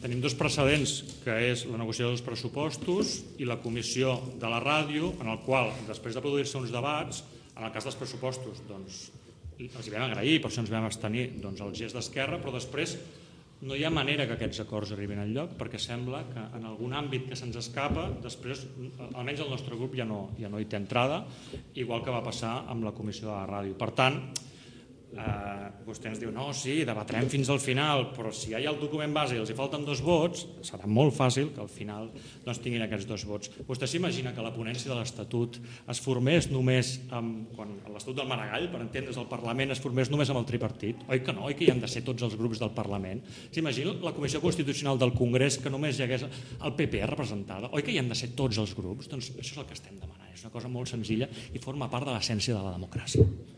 tenim dos precedents, que és la negociació dels pressupostos i la comissió de la ràdio, en el qual, després de produir-se uns debats, en el cas dels pressupostos, doncs, els hi vam agrair, per això ens vam abstenir, doncs, el gest d'Esquerra, però després no hi ha manera que aquests acords arribin enlloc, perquè sembla que en algun àmbit que se'ns escapa, després, almenys el nostre grup ja no hi té entrada, igual que va passar amb la comissió de la ràdio. Per tant, vostè ens diu, no, sí, debatrem fins al final, però si ja hi ha el document base i els hi falten 2 vots, serà molt fàcil que al final doncs, tinguin aquests 2 vots. Vostè s'imagina que la ponència de l'Estatut es formés només quan l'Estatut del Maragall, per entendre's, el Parlament es formés només amb el tripartit? Oi que no? Oi que hi han de ser tots els grups del Parlament? S'imagina la Comissió Constitucional del Congrés que només hi hagués el PP representada? Oi que hi han de ser tots els grups? Doncs això és el que estem demanant. És una cosa molt senzilla i forma part de l'essència de la democràcia.